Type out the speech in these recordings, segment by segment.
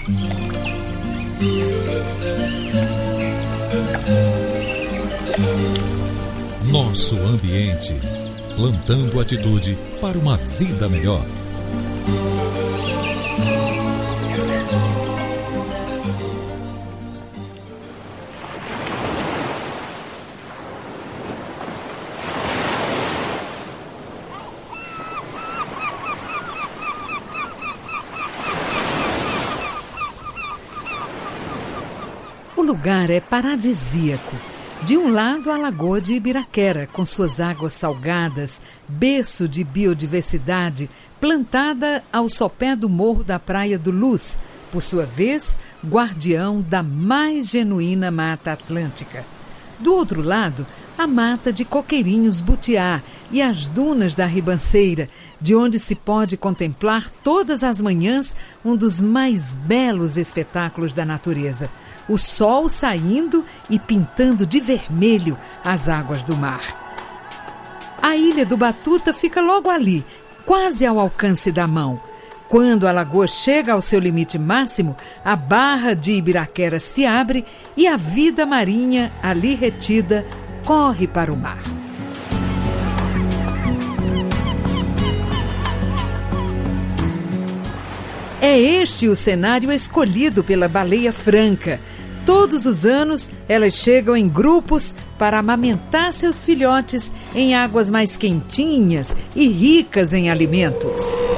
Nosso ambiente, plantando atitude para uma vida melhor. O lugar é paradisíaco. De um lado, a Lagoa de Ibiraquera, com suas águas salgadas, berço de biodiversidade, plantada ao sopé do morro da Praia do Luz, por sua vez, guardião da mais genuína Mata Atlântica. Do outro lado, a mata de Coqueirinhos Butiá e as dunas da Ribanceira, de onde se pode contemplar todas as manhãs um dos mais belos espetáculos da natureza: o sol saindo e pintando de vermelho as águas do mar. A Ilha do Batuta fica logo ali, quase ao alcance da mão. Quando a lagoa chega ao seu limite máximo, a barra de Ibiraquera se abre e a vida marinha, ali retida, corre para o mar. É este o cenário escolhido pela baleia franca. Todos os anos, elas chegam em grupos para amamentar seus filhotes em águas mais quentinhas e ricas em alimentos.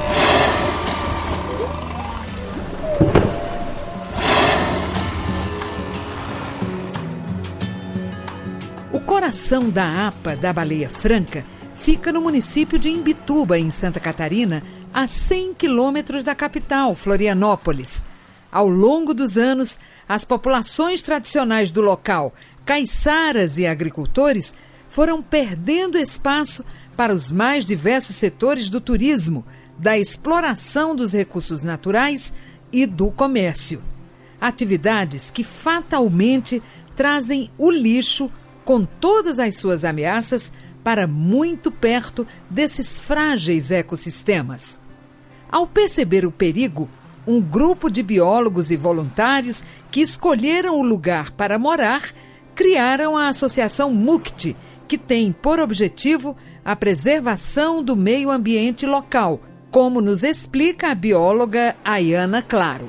O coração da APA da baleia franca fica no município de Imbituba, em Santa Catarina, a 100 quilômetros da capital, Florianópolis. Ao longo dos anos, as populações tradicionais do local, caiçaras e agricultores, foram perdendo espaço para os mais diversos setores do turismo, da exploração dos recursos naturais e do comércio. Atividades que fatalmente trazem o lixo, com todas as suas ameaças, para muito perto desses frágeis ecossistemas. Ao perceber o perigo, um grupo de biólogos e voluntários que escolheram o lugar para morar criaram a Associação MUCT, que tem por objetivo a preservação do meio ambiente local, como nos explica a bióloga Ayana Claro.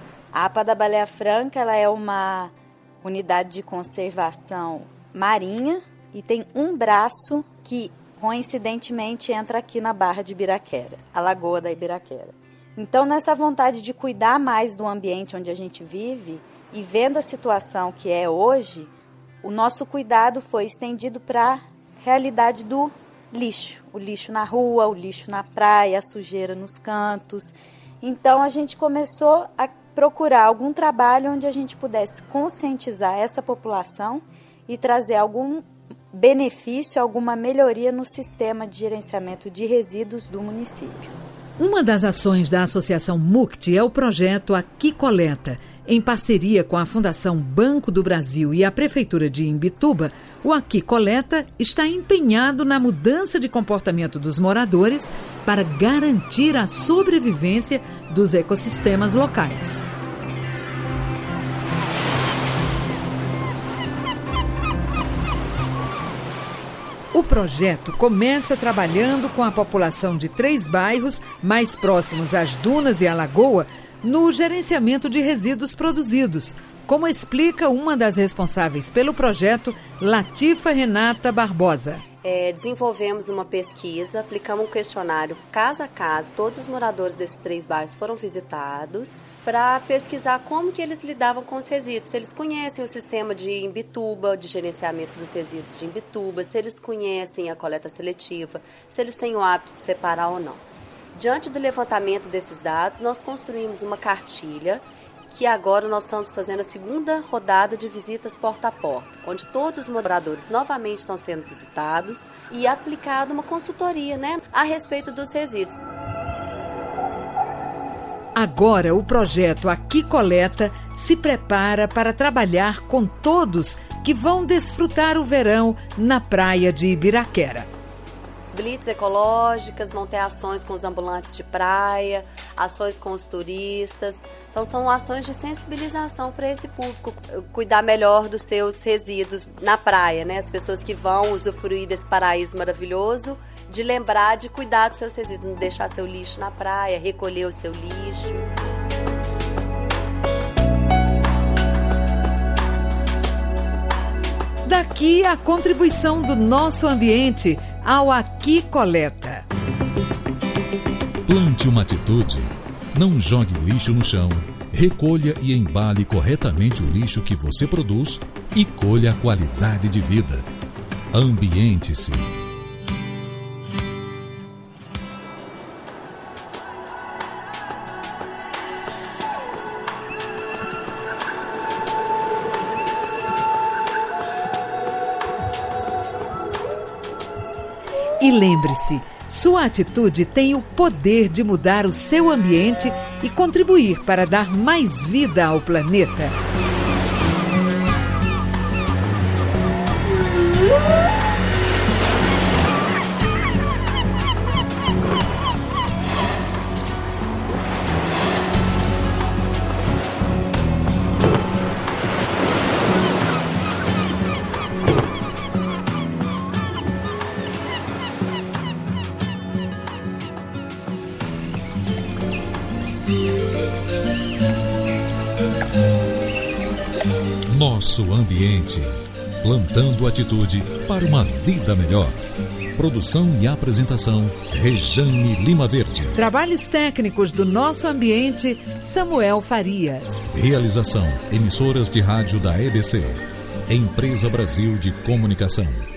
A APA da Baleia Franca ela é uma unidade de conservação marinha e tem um braço que, coincidentemente, entra aqui na Barra de Ibiraquera, a Lagoa da Ibiraquera. Então, nessa vontade de cuidar mais do ambiente onde a gente vive e vendo a situação que é hoje, o nosso cuidado foi estendido para a realidade do lixo. O lixo na rua, o lixo na praia, a sujeira nos cantos. Então, a gente começou a procurar algum trabalho onde a gente pudesse conscientizar essa população e trazer algum benefício, alguma melhoria no sistema de gerenciamento de resíduos do município. Uma das ações da Associação MUCT é o projeto Aqui Coleta. Em parceria com a Fundação Banco do Brasil e a Prefeitura de Imbituba, o Aqui Coleta está empenhado na mudança de comportamento dos moradores para garantir a sobrevivência dos ecossistemas locais. O projeto começa trabalhando com a população de 3 bairros mais próximos às dunas e à lagoa no gerenciamento de resíduos produzidos, como explica uma das responsáveis pelo projeto, Latifa Renata Barbosa. Desenvolvemos uma pesquisa, aplicamos um questionário casa a casa, todos os moradores desses 3 bairros foram visitados para pesquisar como que eles lidavam com os resíduos, se eles conhecem o sistema de Imbituba, de gerenciamento dos resíduos de Imbituba, se eles conhecem a coleta seletiva, se eles têm o hábito de separar ou não. Diante do levantamento desses dados, nós construímos uma cartilha que agora nós estamos fazendo a segunda rodada de visitas porta a porta, onde todos os moradores novamente estão sendo visitados e aplicada uma consultoria, a respeito dos resíduos. Agora o projeto Aqui Coleta se prepara para trabalhar com todos que vão desfrutar o verão na praia de Ibiraquera. blitz ecológicas, vão ter ações com os ambulantes de praia, ações com os turistas. Então são ações de sensibilização para esse público, cuidar melhor dos seus resíduos na praia, né? As pessoas que vão usufruir desse paraíso maravilhoso, de lembrar de cuidar dos seus resíduos, não deixar seu lixo na praia, recolher o seu lixo. Daqui a contribuição do nosso ambiente ao Aqui Coleta. Plante uma atitude. Não jogue lixo no chão. Recolha e embale corretamente o lixo que você produz e colha a qualidade de vida. Ambiente-se. E lembre-se, sua atitude tem o poder de mudar o seu ambiente e contribuir para dar mais vida ao planeta. Nosso ambiente. Plantando atitude para uma vida melhor. Produção e apresentação, Rejane Lima Verde. Trabalhos técnicos do Nosso Ambiente, Samuel Farias. Realização, emissoras de rádio da EBC. Empresa Brasil de Comunicação.